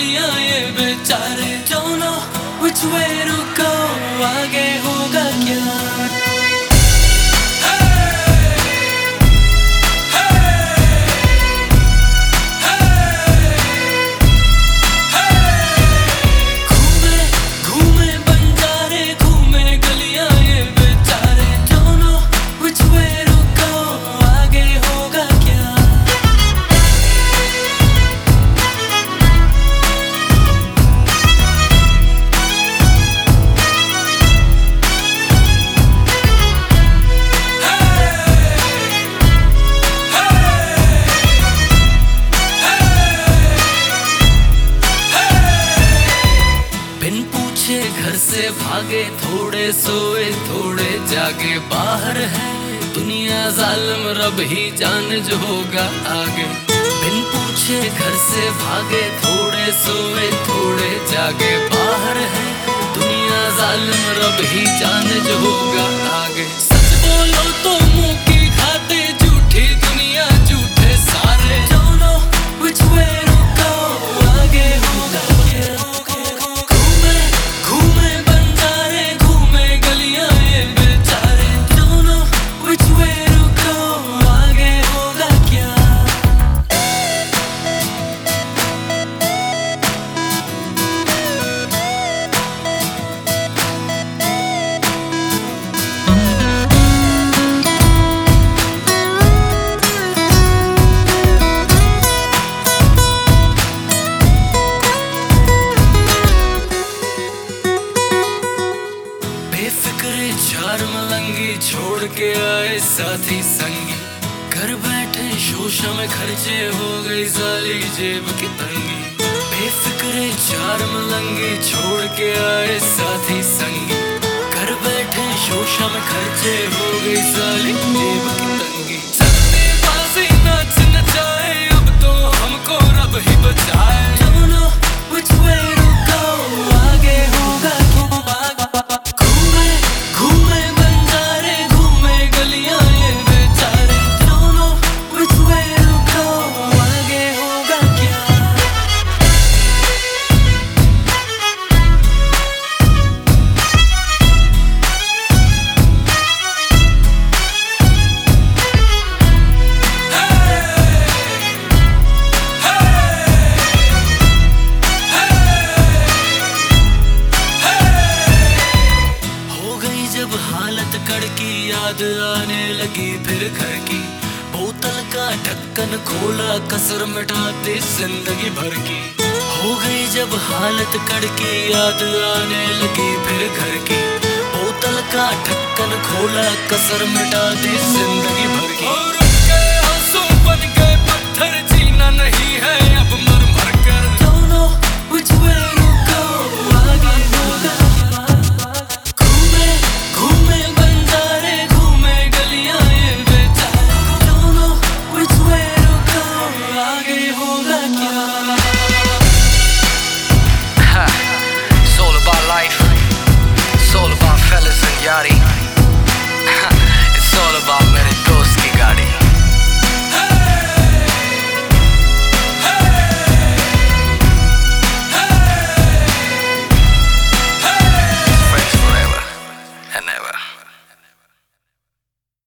गलियां ये बेचारे don't know which way to go, आगे होगा क्या। घर से भागे, थोड़े सोए थोड़े जागे, बाहर है दुनिया जालिम, रब ही जाने जो होगा आगे। बिन पूछे घर से भागे, थोड़े सोए थोड़े जागे, बाहर है दुनिया जालिम, रब ही जाने जो होगा आगे। सच बोलो तो मुंह की खाते, झूठी दुनिया झूठे सारे don't know which way to go, आगे होगा क्या। चार मलंगी छोड़ के आए साथी संगी, घर बैठे शोशा में खर्चे हो गई साली जेब की तंगी। बेफिक्रे चार मलंगी छोड़ के आए साथी संगी, घर बैठे शोशा में खर्चे हो गई साली जेब की तंगी। सन्नेबाजी नाच नचाए, अब तो हमको रब ही बचाए don't know which way to go, आगे होगा क्या। हालत कड़की, याद आने लगी फिर घर की, बोतल का ढक्कन खोला, कसर मिटा दी जिंदगी भर की। हो गई जब हालत कड़की, याद आने लगी फिर घर की, बोतल का ढक्कन खोला, कसर मिटा दी जिंदगी भर की। और उनके आंसू बन गए